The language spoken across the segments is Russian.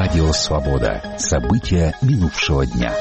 Радио «Свобода». События минувшего дня.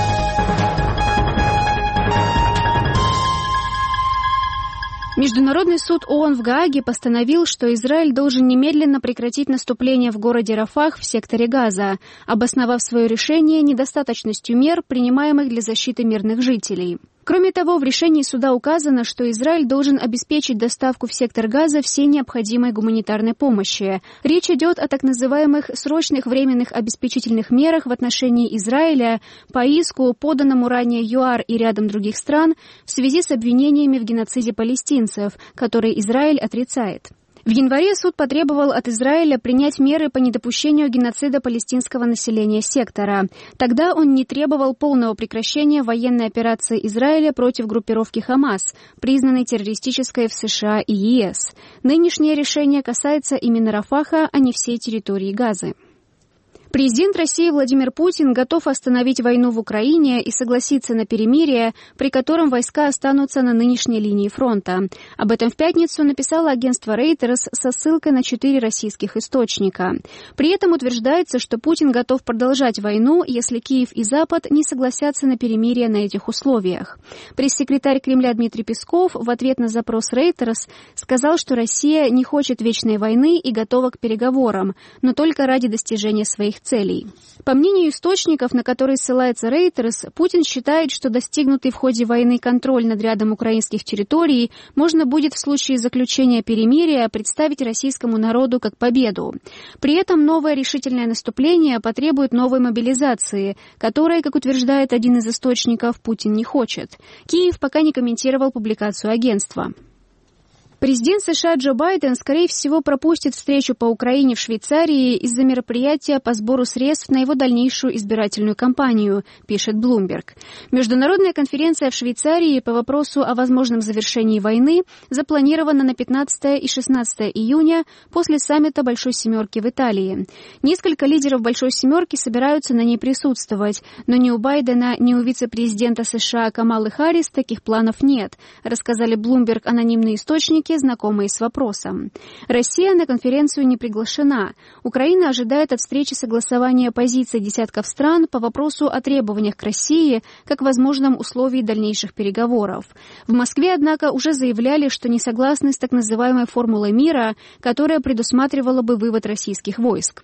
Международный суд ООН в Гааге постановил, что Израиль должен немедленно прекратить наступление в городе Рафах в секторе Газа, обосновав свое решение недостаточностью мер, принимаемых для защиты мирных жителей. Кроме того, в решении суда указано, что Израиль должен обеспечить доставку в сектор Газа всей необходимой гуманитарной помощи. Речь идет о так называемых срочных временных обеспечительных мерах в отношении Израиля по иску, поданному ранее ЮАР и рядом других стран, в связи с обвинениями в геноциде палестинцев, которые Израиль отрицает. В январе суд потребовал от Израиля принять меры по недопущению геноцида палестинского населения сектора. Тогда он не требовал полного прекращения военной операции Израиля против группировки «Хамас», признанной террористической в США и ЕС. Нынешнее решение касается именно Рафаха, а не всей территории Газы. Президент России Владимир Путин готов остановить войну в Украине и согласиться на перемирие, при котором войска останутся на нынешней линии фронта. Об этом в пятницу написало агентство Reuters со ссылкой на 4 российских источника. При этом утверждается, что Путин готов продолжать войну, если Киев и Запад не согласятся на перемирие на этих условиях. Пресс-секретарь Кремля Дмитрий Песков в ответ на запрос Reuters сказал, что Россия не хочет вечной войны и готова к переговорам, но только ради достижения своих целей. По мнению источников, на которые ссылается Reuters, Путин считает, что достигнутый в ходе войны контроль над рядом украинских территорий можно будет в случае заключения перемирия представить российскому народу как победу. При этом новое решительное наступление потребует новой мобилизации, которой, как утверждает один из источников, Путин не хочет. Киев пока не комментировал публикацию агентства. Президент США Джо Байден, скорее всего, пропустит встречу по Украине в Швейцарии из-за мероприятия по сбору средств на его дальнейшую избирательную кампанию, пишет Bloomberg. Международная конференция в Швейцарии по вопросу о возможном завершении войны запланирована на 15 и 16 июня после саммита Большой Семерки в Италии. Несколько лидеров Большой Семерки собираются на ней присутствовать, но ни у Байдена, ни у вице-президента США Камалы Харрис таких планов нет, рассказали Bloomberg анонимные источники, знакомые с вопросом. Россия на конференцию не приглашена. Украина ожидает от встречи согласования позиций десятков стран по вопросу о требованиях к России как возможном условии дальнейших переговоров. В Москве, однако, уже заявляли, что не согласны с так называемой формулой мира, которая предусматривала бы вывод российских войск.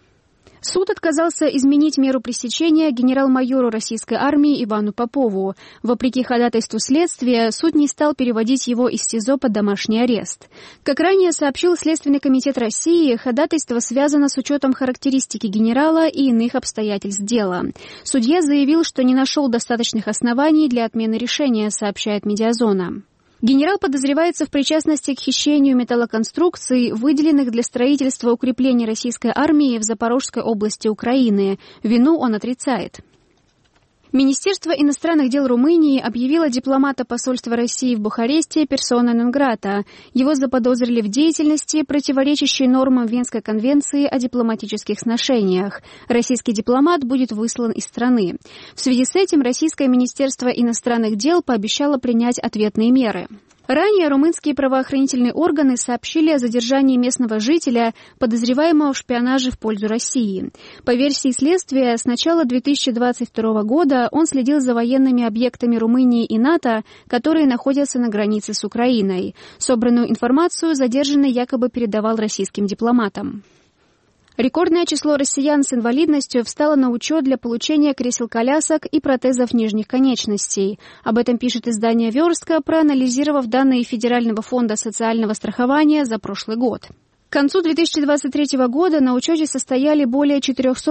Суд отказался изменить меру пресечения генерал-майору российской армии Ивану Попову. Вопреки ходатайству следствия, суд не стал переводить его из СИЗО под домашний арест. Как ранее сообщил Следственный комитет России, ходатайство связано с учетом характеристики генерала и иных обстоятельств дела. Судья заявил, что не нашел достаточных оснований для отмены решения, сообщает Медиазона. Генерал подозревается в причастности к хищению металлоконструкций, выделенных для строительства укреплений российской армии в Запорожской области Украины. Вину он отрицает. Министерство иностранных дел Румынии объявило дипломата посольства России в Бухаресте персона нон грата. Его заподозрили в деятельности, противоречащей нормам Венской конвенции о дипломатических сношениях. Российский дипломат будет выслан из страны. В связи с этим Российское министерство иностранных дел пообещало принять ответные меры. Ранее румынские правоохранительные органы сообщили о задержании местного жителя, подозреваемого в шпионаже в пользу России. По версии следствия, с начала 2022 года он следил за военными объектами Румынии и НАТО, которые находятся на границе с Украиной. Собранную информацию задержанный якобы передавал российским дипломатам. Рекордное число россиян с инвалидностью встало на учет для получения кресел-колясок и протезов нижних конечностей. Об этом пишет издание «Верстка», проанализировав данные Федерального фонда социального страхования за прошлый год. К концу 2023 года на учете состояли более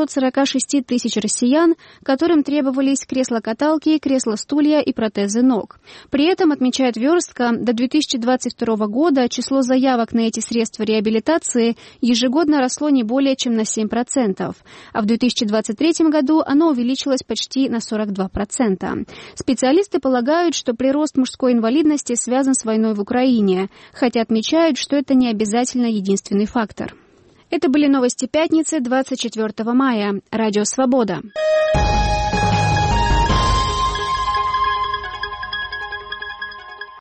446 тысяч россиян, которым требовались кресла-каталки, кресла-стулья и протезы ног. При этом, отмечает «Верстка», до 2022 года число заявок на эти средства реабилитации ежегодно росло не более чем на 7%, а в 2023 году оно увеличилось почти на 42%. Специалисты полагают, что прирост мужской инвалидности связан с войной в Украине, хотя отмечают, что это не обязательно единственный фактор. Это были новости пятницы, 24 мая. Радио «Свобода».